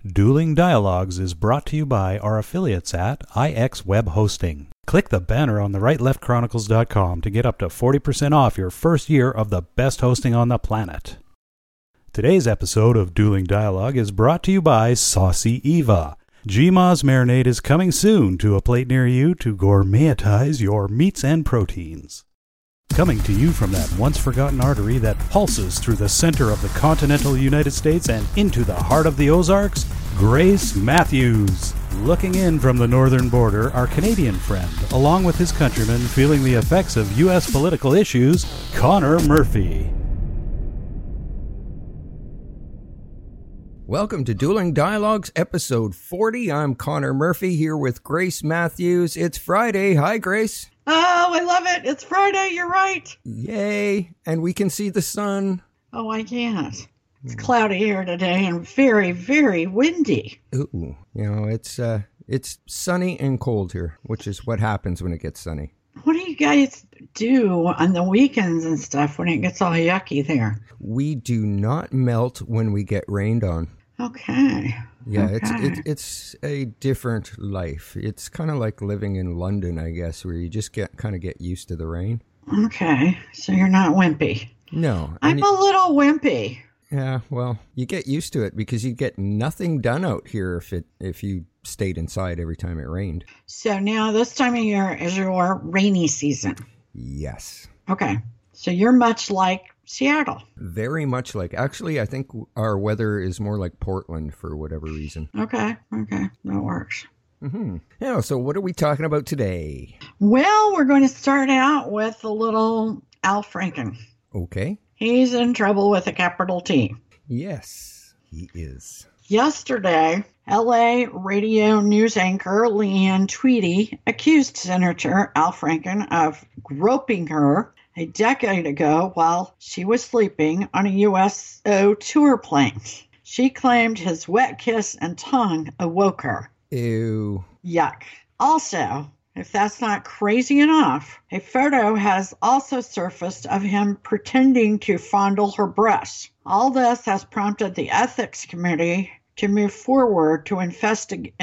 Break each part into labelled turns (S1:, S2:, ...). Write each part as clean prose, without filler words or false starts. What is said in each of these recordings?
S1: Dueling Dialogues is brought to you by our affiliates at IX Web Hosting. Click the banner on the rightleftchronicles.com to get up to 40% off your first year of the best hosting on the planet. Today's episode of Dueling Dialogue is brought to you by Saucy Eva. GMA's marinade is coming soon to a plate near you to gourmetize your meats and proteins. Coming to you from that once-forgotten artery that pulses through the center of the continental United States and into the heart of the Ozarks, Grace Matthews. Looking in from the northern border, our Canadian friend, along with his countrymen feeling the effects of U.S. political issues, Connor Murphy.
S2: Welcome to Dueling Dialogues, episode 40. I'm Connor Murphy here with Grace Matthews. It's Friday. Hi, Grace.
S3: Oh, I love it. It's Friday. You're right.
S2: Yay. And we can see the sun.
S3: Oh, I can't. It's cloudy here today and very, very windy.
S2: Ooh, it's sunny and cold here, which is what happens when it gets sunny.
S3: What do you guys do on the weekends and stuff when it gets all yucky there?
S2: We do not melt when we get rained on.
S3: Okay.
S2: Yeah,
S3: okay.
S2: It's a different life. It's kind of like living in London, I guess, where you just get used to the rain.
S3: Okay, so you're not wimpy.
S2: No.
S3: I'm a little wimpy.
S2: Yeah, well, you get used to it because you get nothing done out here if you stayed inside every time it rained.
S3: So now this time of year is your rainy season.
S2: Yes.
S3: Okay, so you're much like Seattle.
S2: Very much like. Actually, I think our weather is more like Portland for whatever reason.
S3: Okay, that works.
S2: Mm-hmm. Yeah, so what are we talking about today?
S3: Well, we're going to start out with a little Al Franken.
S2: Okay.
S3: He's in trouble with a capital T.
S2: Yes, he is.
S3: Yesterday, LA radio news anchor Leanne Tweedy accused Senator Al Franken of groping her a decade ago while she was sleeping on a USO tour plane. She claimed his wet kiss and tongue awoke her.
S2: Ew.
S3: Yuck. Also, if that's not crazy enough, a photo has also surfaced of him pretending to fondle her breasts. All this has prompted the ethics committee to move forward to investigate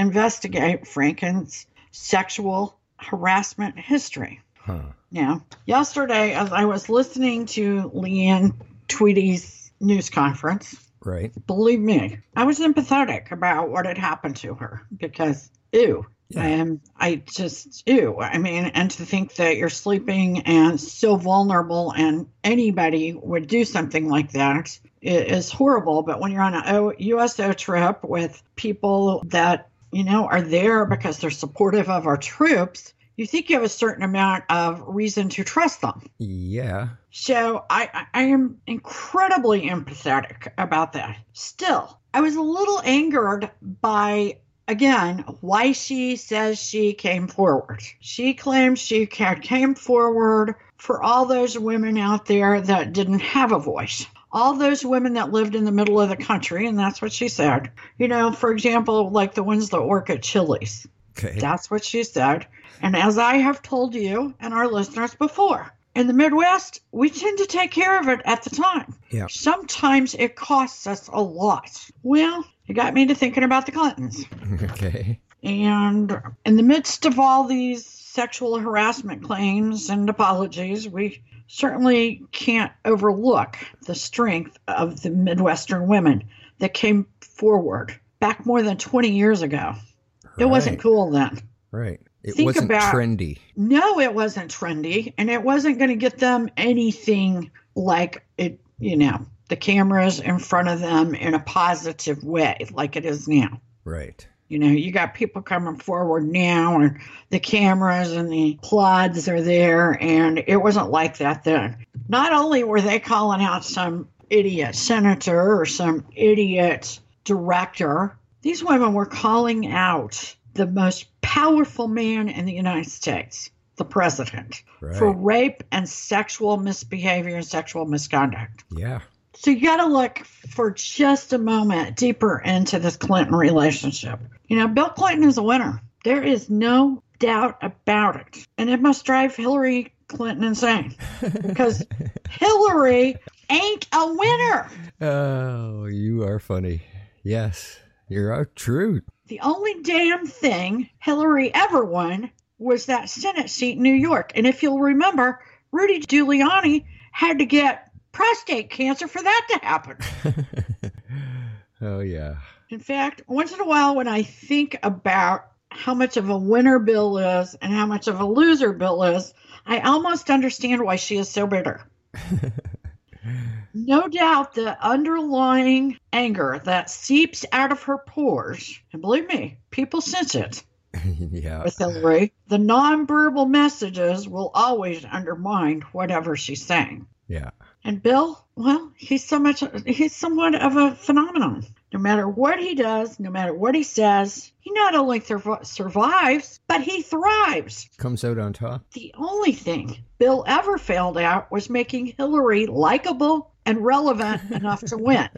S3: Franken's sexual harassment history.
S2: Huh.
S3: Now, yesterday, as I was listening to Leanne Tweedy's news conference,
S2: right,
S3: believe me, I was empathetic about what had happened to her because, ew.
S2: Yeah.
S3: And I just, ew. I mean, and to think that you're sleeping and so vulnerable and anybody would do something like that is horrible. But when you're on a USO trip with people that, are there because they're supportive of our troops, you think you have a certain amount of reason to trust them.
S2: Yeah.
S3: So I am incredibly empathetic about that. Still, I was a little angered by, again, why she says she came forward. She claims she came forward for all those women out there that didn't have a voice. All those women that lived in the middle of the country, and that's what she said. For example, like the ones that work at Chili's.
S2: Okay.
S3: That's what she said. And as I have told you and our listeners before, in the Midwest, we tend to take care of it at the time.
S2: Yeah.
S3: Sometimes it costs us a lot. Well, it got me to thinking about the Clintons.
S2: Okay.
S3: And in the midst of all these sexual harassment claims and apologies, we certainly can't overlook the strength of the Midwestern women that came forward back more than 20 years ago. It wasn't cool then.
S2: Right. It wasn't trendy.
S3: No, it wasn't trendy. And it wasn't going to get them anything like it, the cameras in front of them in a positive way like it is now.
S2: Right.
S3: You got people coming forward now and the cameras and the plods are there. And it wasn't like that then. Not only were they calling out some idiot senator or some idiot director, these women were calling out the most powerful man in the United States, the president, for rape and sexual misbehavior and sexual misconduct.
S2: Yeah.
S3: So you got to look for just a moment deeper into this Clinton relationship. Bill Clinton is a winner. There is no doubt about it. And it must drive Hillary Clinton insane because Hillary ain't a winner.
S2: Oh, you are funny. Yes. You're true.
S3: The only damn thing Hillary ever won was that Senate seat in New York. And if you'll remember, Rudy Giuliani had to get prostate cancer for that to happen.
S2: Oh, yeah.
S3: In fact, once in a while when I think about how much of a winner Bill is and how much of a loser Bill is, I almost understand why she is so bitter. No doubt the underlying anger that seeps out of her pores, and believe me, people sense it.
S2: Yeah.
S3: With Hillary, the nonverbal messages will always undermine whatever she's saying.
S2: Yeah.
S3: And Bill, well, he's somewhat of a phenomenon. No matter what he does, no matter what he says, he not only survives, but he thrives.
S2: Comes out on top. The
S3: only thing Bill ever failed at was making Hillary likable and relevant enough to win.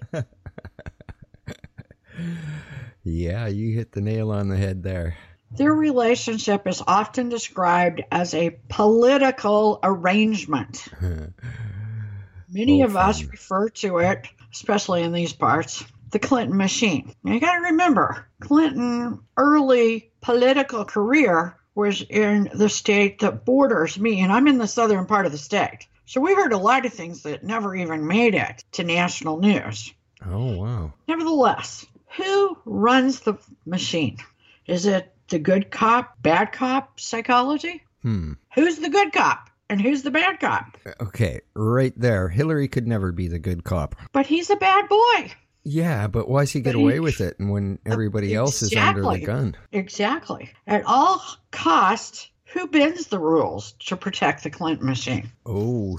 S2: Yeah, you hit the nail on the head there.
S3: Their relationship is often described as a political arrangement. Many of us refer to it, especially in these parts, the Clinton machine. Now, you got to remember, Clinton's early political career was in the state that borders me, and I'm in the southern part of the state. So we heard a lot of things that never even made it to national news.
S2: Oh, wow.
S3: Nevertheless, who runs the machine? Is it the good cop, bad cop psychology? Who's the good cop? And who's the bad cop?
S2: Okay, right there. Hillary could never be the good cop.
S3: But he's a bad boy.
S2: Yeah, but why does he get away with it and when everybody else is under the gun?
S3: Exactly. At all costs, who bends the rules to protect the Clinton machine?
S2: Oh,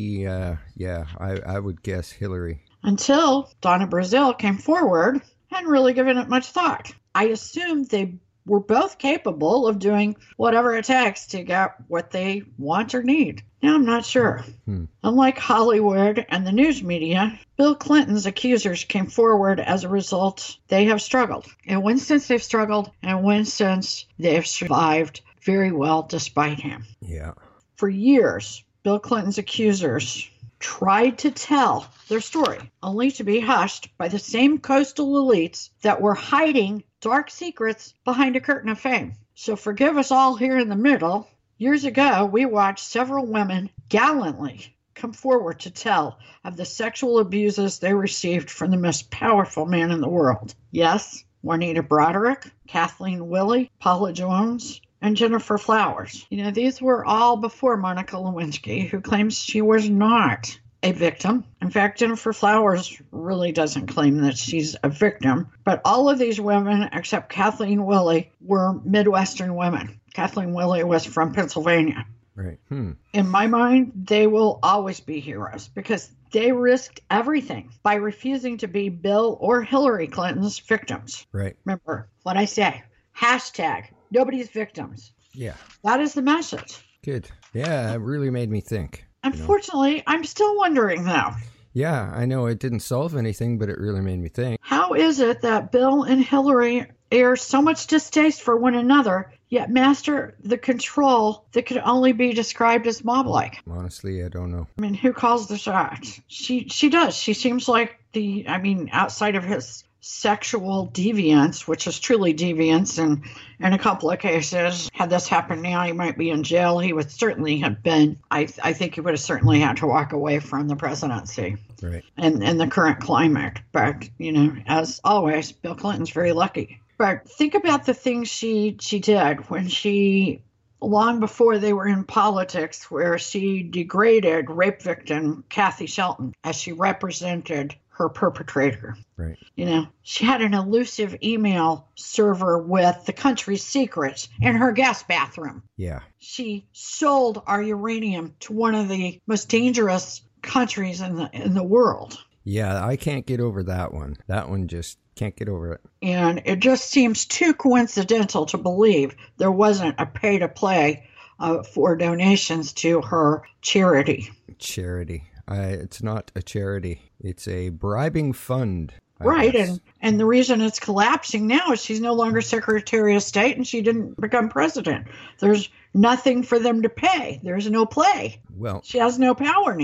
S2: I would guess Hillary.
S3: Until Donna Brazile came forward and really given it much thought. I assumed they were both capable of doing whatever it takes to get what they want or need. Now, I'm not sure. Unlike Hollywood and the news media, Bill Clinton's accusers came forward as a result. They have struggled. And when since they've struggled, and when since they've survived very well despite him.
S2: Yeah.
S3: For years, Bill Clinton's accusers tried to tell their story, only to be hushed by the same coastal elites that were hiding dark secrets behind a curtain of fame. So forgive us all here in the middle. Years ago, we watched several women gallantly come forward to tell of the sexual abuses they received from the most powerful man in the world. Yes, Juanita Broderick, Kathleen Willey, Paula Jones, and Jennifer Flowers. You know, these were all before Monica Lewinsky, who claims she was not a victim. In fact, Jennifer Flowers really doesn't claim that she's a victim. But all of these women, except Kathleen Willey, were Midwestern women. Kathleen Willey was from Pennsylvania.
S2: Right.
S3: In my mind, they will always be heroes because they risked everything by refusing to be Bill or Hillary Clinton's victims.
S2: Right.
S3: Remember what I say. Hashtag nobody's victims.
S2: Yeah.
S3: That is the message.
S2: Good. Yeah, it really made me think.
S3: Unfortunately, I'm still wondering, though.
S2: Yeah, I know it didn't solve anything, but it really made me think.
S3: How is it that Bill and Hillary air so much distaste for one another, yet master the control that could only be described as mob-like?
S2: Honestly, I don't know.
S3: I mean, who calls the shots? She does. She seems like outside of his sexual deviance, which is truly deviance, and in a couple of cases, had this happened now, he might be in jail. He would certainly have been, I think he would have certainly had to walk away from the presidency.
S2: Right.
S3: And the current climate. But, as always, Bill Clinton's very lucky. But think about the things she did when she, long before they were in politics, where she degraded rape victim Kathy Shelton as she represented her perpetrator.
S2: Right.
S3: She had an elusive email server with the country's secrets in her guest bathroom.
S2: Yeah.
S3: She sold our uranium to one of the most dangerous countries in the world.
S2: Yeah, I can't get over that one. That one just can't get over it.
S3: And it just seems too coincidental to believe there wasn't a pay-to-play for donations to her charity.
S2: Charity. It's not a charity. It's a bribing fund.
S3: Right, and the reason it's collapsing now is she's no longer Secretary of State and she didn't become president. There's nothing for them to pay. There's no play.
S2: Well,
S3: she has no power now.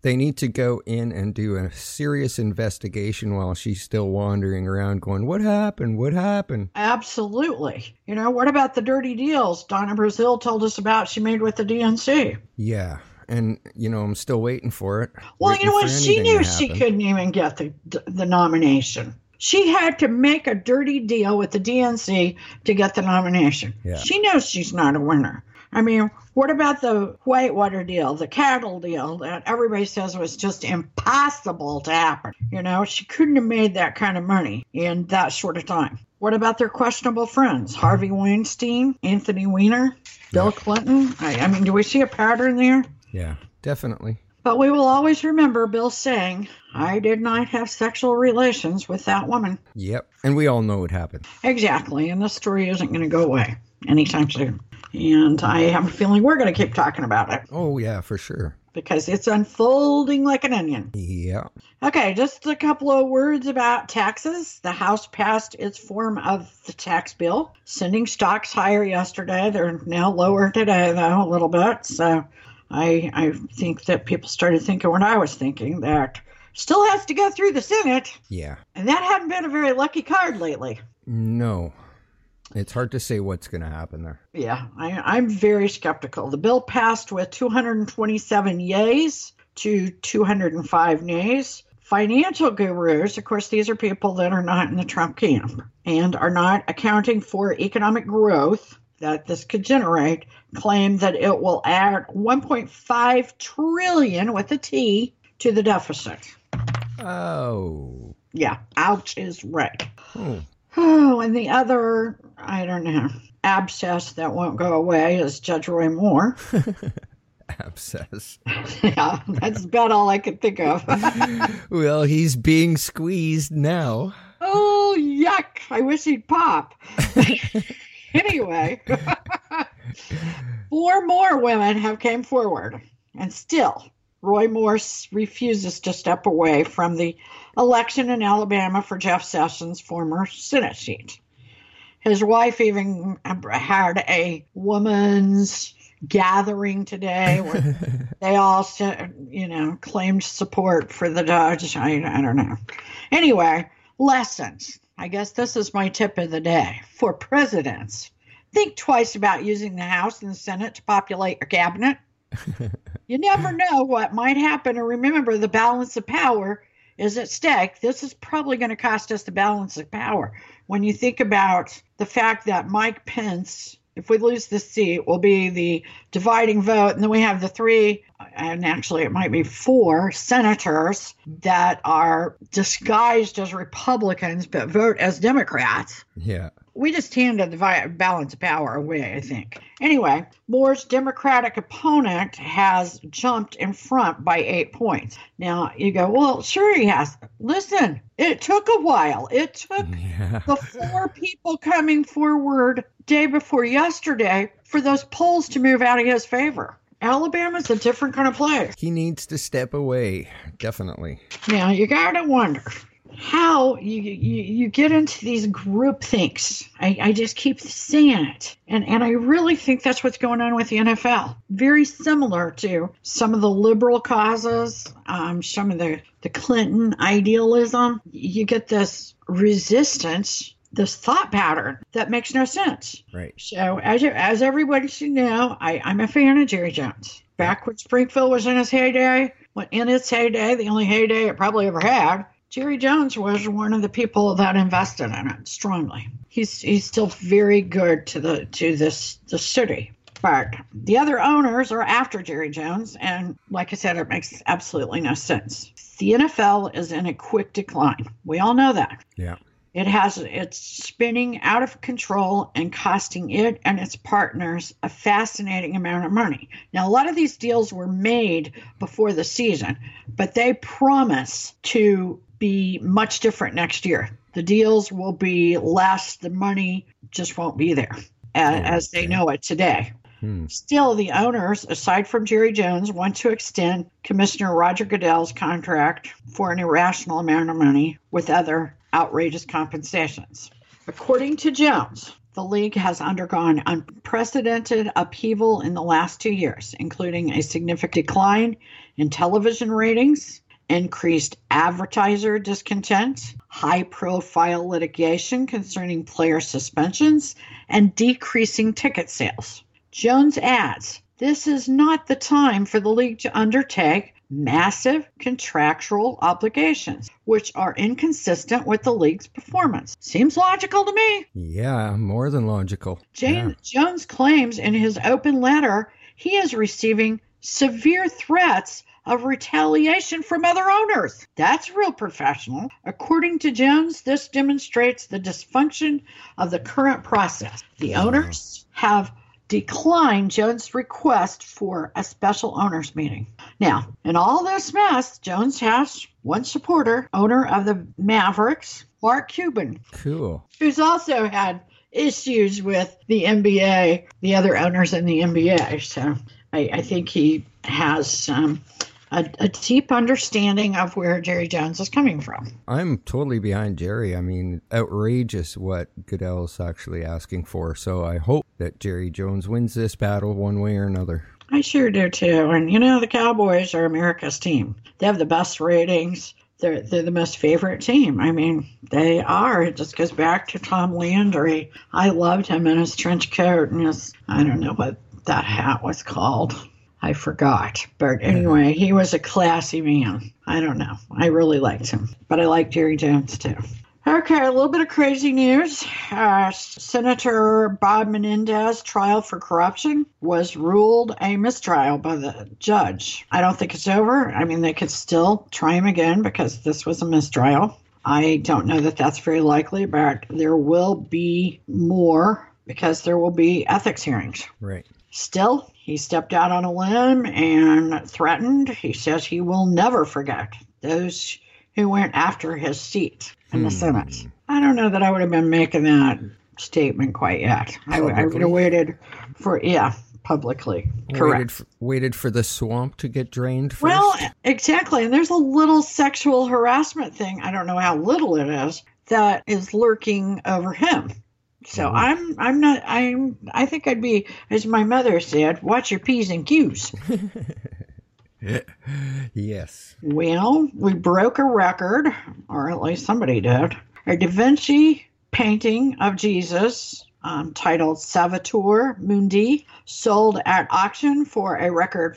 S2: They need to go in and do a serious investigation while she's still wandering around going, what happened? What happened?
S3: Absolutely. What about the dirty deals Donna Brazile told us about she made with the DNC?
S2: Yeah. And, I'm still waiting for it.
S3: Well, you know what? She knew she couldn't even get the nomination. She had to make a dirty deal with the DNC to get the nomination. Yeah. She knows she's not a winner. I mean, what about the Whitewater deal, the cattle deal that everybody says was just impossible to happen? She couldn't have made that kind of money in that short of time. What about their questionable friends? Harvey Weinstein, Anthony Weiner, Bill Clinton? I mean, do we see a pattern there?
S2: Yeah, definitely.
S3: But we will always remember Bill saying, I did not have sexual relations with that woman.
S2: Yep. And we all know what happened.
S3: Exactly. And this story isn't going to go away anytime soon. And I have a feeling we're going to keep talking about it.
S2: Oh, yeah, for sure.
S3: Because it's unfolding like an onion.
S2: Yeah.
S3: Okay, just a couple of words about taxes. The House passed its form of the tax bill, sending stocks higher yesterday. They're now lower today, though, a little bit. So I think that people started thinking what I was thinking, that still has to go through the Senate.
S2: Yeah.
S3: And that hadn't been a very lucky card lately.
S2: No. It's hard to say what's going to happen there.
S3: Yeah, I'm very skeptical. The bill passed with 227 yays to 205 nays. Financial gurus, of course, these are people that are not in the Trump camp and are not accounting for economic growth that this could generate, claim that it will add 1.5 trillion with a T to the deficit.
S2: Oh.
S3: Yeah, ouch is right.
S2: Oh.
S3: Oh, and the other, I don't know, abscess that won't go away is Judge Roy Moore.
S2: Abscess.
S3: Yeah, that's about all I could think of.
S2: Well, he's being squeezed now.
S3: Oh, yuck. I wish he'd pop. Anyway, 4 more women have came forward, and still Roy Moore refuses to step away from the election in Alabama for Jeff Sessions' former Senate seat. His wife even had a woman's gathering today where they all, claimed support for the Dodge. I don't know. Anyway, lessons. I guess this is my tip of the day. For presidents, think twice about using the House and the Senate to populate your cabinet. You never know what might happen. And remember, the balance of power is at stake. This is probably going to cost us the balance of power. When you think about the fact that Mike Pence, if we lose this seat, will be the dividing vote, and then we have the 3, and actually it might be 4 senators that are disguised as Republicans but vote as Democrats.
S2: Yeah.
S3: We just handed the balance of power away, I think. Anyway, Moore's Democratic opponent has jumped in front by 8 points. Now, you go, well, sure he has. Listen, it took a while. It took the 4 people coming forward day before yesterday for those polls to move out of his favor. Alabama's a different kind of place.
S2: He needs to step away, definitely.
S3: Now, you got to wonder how you get into these group thinks. I just keep saying it. And I really think that's what's going on with the NFL. Very similar to some of the liberal causes, some of the Clinton idealism. You get this resistance, this thought pattern that makes no sense.
S2: Right.
S3: So as everybody should know, I'm a fan of Jerry Jones. Back when Springfield was in its heyday, the only heyday it probably ever had, Jerry Jones was one of the people that invested in it strongly. He's still very good to the city. But the other owners are after Jerry Jones, and like I said, it makes absolutely no sense. The NFL is in a quick decline. We all know that.
S2: Yeah.
S3: It's spinning out of control and costing it and its partners a fascinating amount of money. Now, a lot of these deals were made before the season, but they promise to be much different next year. The deals will be less. The money just won't be there as they know it today. Still, the owners, aside from Jerry Jones, want to extend Commissioner Roger Goodell's contract for an irrational amount of money with other outrageous compensations. According to Jones, the league has undergone unprecedented upheaval in the last 2 years, including a significant decline in television ratings, increased advertiser discontent, high-profile litigation concerning player suspensions, and decreasing ticket sales. Jones adds, this is not the time for the league to undertake massive contractual obligations, which are inconsistent with the league's performance. Seems logical to me.
S2: Yeah, more than logical.
S3: Jones claims in his open letter he is receiving severe threats of retaliation from other owners. That's real professional. According to Jones, this demonstrates the dysfunction of the current process. The owners have declined Jones' request for a special owners meeting. Now, in all this mess, Jones has one supporter, owner of the Mavericks, Mark Cuban.
S2: Cool.
S3: Who's also had issues with the NBA, the other owners in the NBA. So I think he has a deep understanding of where Jerry Jones is coming from.
S2: I'm totally behind Jerry. I mean, outrageous what Goodell's actually asking for. So I hope that Jerry Jones wins this battle one way or another.
S3: I sure do too. And the Cowboys are America's team. They have the best ratings. They're the most favorite team. I mean, they are. It just goes back to Tom Landry. I loved him in his trench coat and his, I don't know what that hat was called. I forgot. But anyway, he was a classy man. I don't know. I really liked him. But I like Jerry Jones too. Okay, a little bit of crazy news. Senator Bob Menendez's trial for corruption was ruled a mistrial by the judge. I don't think it's over. I mean, they could still try him again because this was a mistrial. I don't know that that's very likely, but there will be more because there will be ethics hearings.
S2: Right.
S3: Still, he stepped out on a limb and threatened. He says he will never forget those who went after his seat in the Senate. I don't know that I would have been making that statement quite yet. I would have waited for, publicly. Correct.
S2: Waited for the swamp to get drained first?
S3: Well, exactly. And there's a little sexual harassment thing, I don't know how little it is, that is lurking over him. So I think I'd be, as my mother said, watch your P's and Q's.
S2: Yes.
S3: Well, we broke a record, or at least somebody did. A Da Vinci painting of Jesus titled Salvator Mundi sold at auction for a record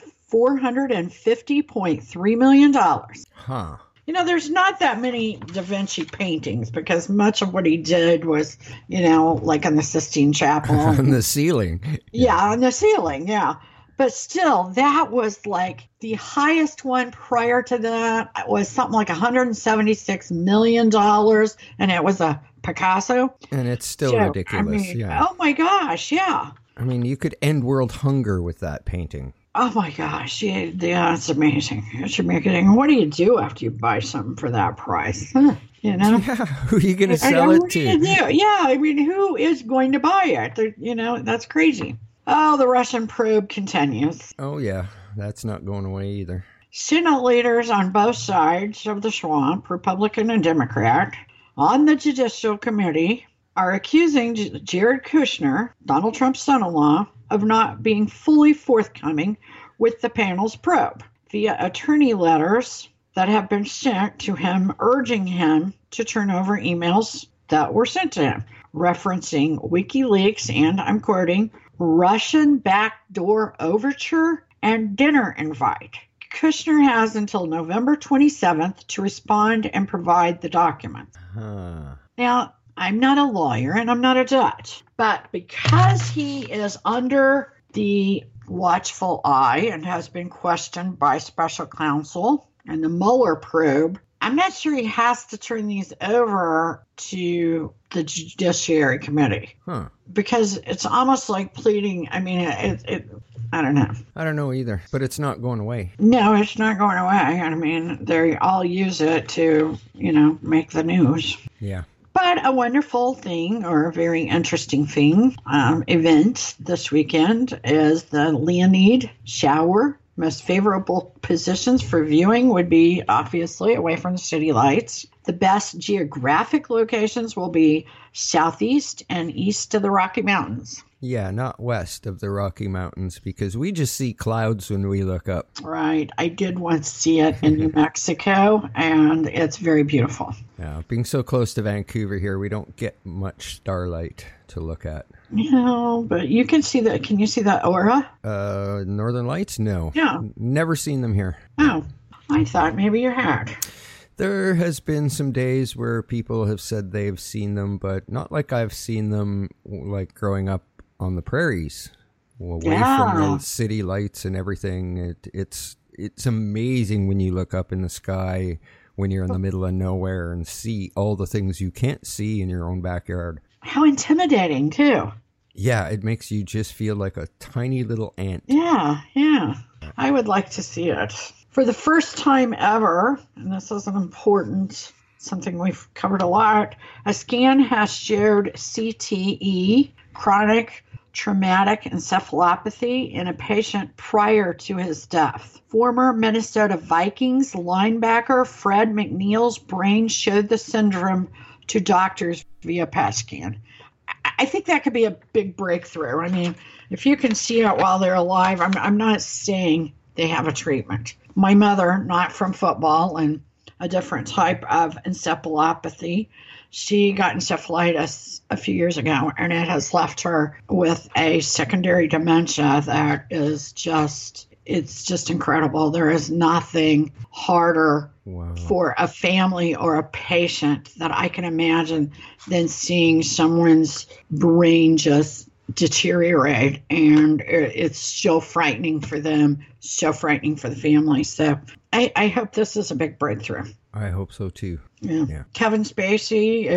S3: $450.3 million.
S2: Huh.
S3: There's not that many Da Vinci paintings because much of what he did was, like on the Sistine Chapel.
S2: On the ceiling.
S3: Yeah, on the ceiling, yeah. But still, that was like the highest one prior to that was something like $176 million, and it was a Picasso.
S2: And it's still ridiculous,
S3: Oh my gosh, yeah.
S2: I mean, you could end world hunger with that painting.
S3: Oh my gosh, yeah, it's amazing. It's amazing. What do you do after you buy something for that price?
S2: Yeah, who are you going to sell it to?
S3: Yeah, I mean, who is going to buy it? That's crazy. Oh, the Russian probe continues.
S2: Oh, yeah. That's not going away either.
S3: Senate leaders on both sides of the swamp, Republican and Democrat, on the Judicial Committee are accusing Jared Kushner, Donald Trump's son-in-law, of not being fully forthcoming with the panel's probe via attorney letters that have been sent to him urging him to turn over emails that were sent to him, referencing WikiLeaks and, I'm quoting, Russian backdoor overture and dinner invite. Kushner has until November 27th to respond and provide the documents. Now, I'm not a lawyer and I'm not a judge, but because he is under the watchful eye and has been questioned by special counsel and the Mueller probe, I'm not sure he has to turn these over to the Judiciary Committee. Because it's almost like pleading. I mean, I don't know.
S2: I don't know either, but it's not going away.
S3: No, it's not going away. I mean, they all use it to, make the news.
S2: Yeah.
S3: But a wonderful thing, or a very interesting thing, event this weekend is the Leonid Shower Most favorable positions for viewing would be obviously away from the city lights. The best geographic locations will be southeast and east of the Rocky Mountains.
S2: Yeah, not west of the Rocky Mountains, because we just see clouds when we look up.
S3: Right. I did once see it in New Mexico, and it's very beautiful.
S2: Yeah, being so close to Vancouver here, we don't get much starlight to look at.
S3: No, but you can see that. Can you see the aura?
S2: Northern Lights? No.
S3: Yeah.
S2: Never seen them here.
S3: Oh, I thought maybe you had.
S2: There has been some days where people have said they've seen them, but not like I've seen them like growing up on the prairies, away from the city lights and everything. It's amazing when you look up in the sky when you're in the middle of nowhere and see all the things you can't see in your own backyard.
S3: How intimidating, too.
S2: Yeah, it makes you just feel like a tiny little ant.
S3: Yeah. I would like to see it. For the first time ever, and this is an important, something we've covered a lot, a scan has showed CTE, chronic traumatic encephalopathy, in a patient prior to his death. Former Minnesota Vikings linebacker Fred McNeil's brain showed the syndrome to doctors via PET scan. I think that could be a big breakthrough. I mean, if you can see it while they're alive, I'm not saying they have a treatment. My mother, not from football and a different type of encephalopathy, she got encephalitis a few years ago, and it has left her with a secondary dementia that is just incredible. There is nothing harder for a family or a patient that I can imagine than seeing someone's brain just deteriorate, and it's so frightening for them, so frightening for the family. So I hope this is a big breakthrough.
S2: I hope so too.
S3: Yeah. Kevin Spacey,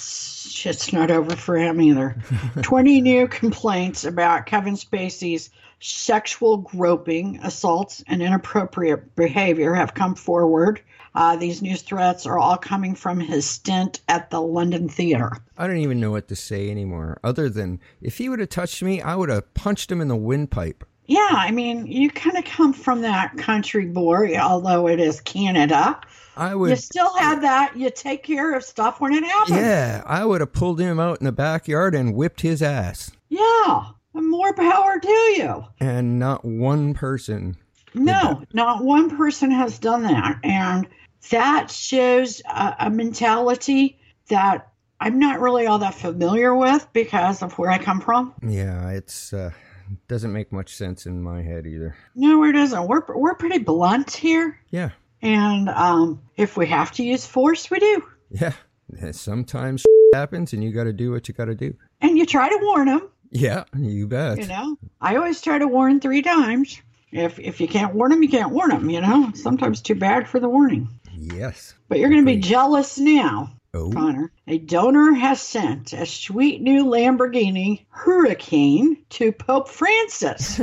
S3: it's not over for him either. 20 new complaints about Kevin Spacey's sexual groping, assaults, and inappropriate behavior have come forward. These news threats are all coming from his stint at the London Theatre.
S2: I don't even know what to say anymore, other than if he would have touched me, I would have punched him in the windpipe.
S3: Yeah, I mean, you kind of come from that country boy, although it is Canada. You still have that. You take care of stuff when it happens.
S2: Yeah, I would have pulled him out in the backyard and whipped his ass.
S3: Yeah, and more power to you.
S2: And not one person.
S3: No, not one person has done that. And that shows a mentality that I'm not really all that familiar with because of where I come from.
S2: Yeah, it's doesn't make much sense in my head either.
S3: No, it doesn't. We're pretty blunt here.
S2: Yeah.
S3: And if we have to use force, we do.
S2: Yeah. Sometimes happens and you got to do what you got to do.
S3: And you try to warn them.
S2: Yeah, you bet.
S3: You know, I always try to warn 3 times. If you can't warn them, you can't warn them, you know. Sometimes too bad for the warning.
S2: Yes.
S3: But you're going to be jealous now,
S2: oh.
S3: Connor. A donor has sent a sweet new Lamborghini Hurricane to Pope Francis.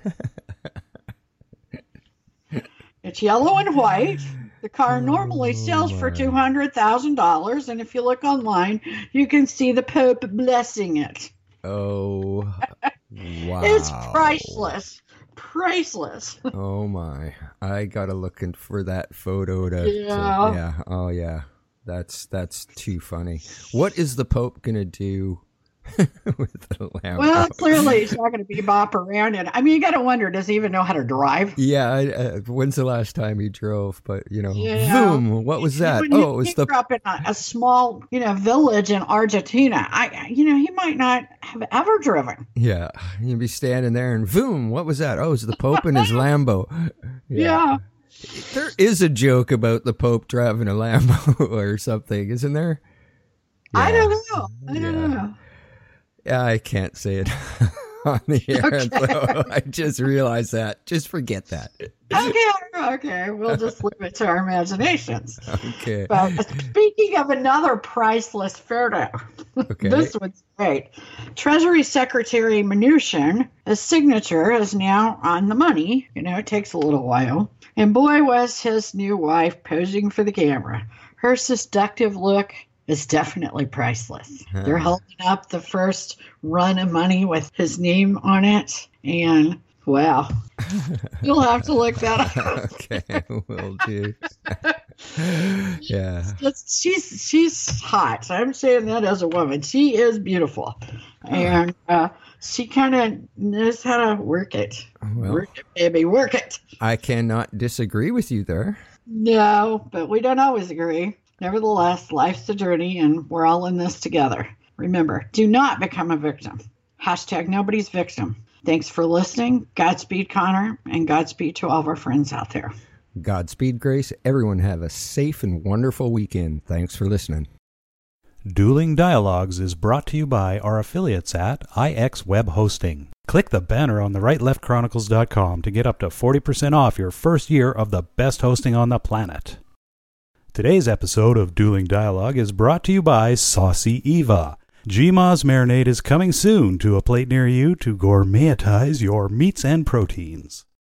S3: It's yellow and white. The car normally sells for $200,000, and if you look online, you can see the Pope blessing it.
S2: Oh, wow.
S3: It's priceless. Priceless.
S2: Oh, my. I got to look for that photo Oh, yeah. That's too funny. What is the Pope going to do with the Lambo?
S3: Well, clearly he's not going to bebop around it. I mean, you got to wonder, does he even know how to drive?
S2: Yeah. When's the last time he drove? But, boom. What was that?
S3: He grew up in a small, village in Argentina. He might not have ever driven.
S2: Yeah. You'd be standing there and boom. What was that? Oh, it's the Pope and his Lambo.
S3: Yeah.
S2: There is a joke about the Pope driving a Lambo or something, isn't there? Yeah.
S3: I don't know. I don't know.
S2: Yeah, I can't say it on the air, so I just realized that. Just forget that.
S3: Okay. We'll just leave it to our imaginations.
S2: Okay.
S3: But speaking of another priceless photo, this one's great. Treasury Secretary Mnuchin, his signature is now on the money. It takes a little while. And boy, was his new wife posing for the camera. Her seductive look is definitely priceless. They're holding up the first run of money with his name on it. And, wow, You'll have to look that up.
S2: Okay, will do. Yeah.
S3: She's hot. I'm saying that as a woman. She is beautiful. And she kind of knows how to work it.
S2: Well,
S3: work it, baby. Work it.
S2: I cannot disagree with you there.
S3: No, but we don't always agree. Nevertheless, life's a journey, and we're all in this together. Remember, do not become a victim. # nobody's victim. Thanks for listening. Godspeed, Connor, and Godspeed to all of our friends out there.
S2: Godspeed, Grace. Everyone have a safe and wonderful weekend. Thanks for listening.
S1: Dueling Dialogues is brought to you by our affiliates at IX Web Hosting. Click the banner on the rightleftchronicles.com to get up to 40% off your first year of the best hosting on the planet. Today's episode of Dueling Dialogue is brought to you by Saucy Eva. GMA's Marinade is coming soon to a plate near you to gourmetize your meats and proteins.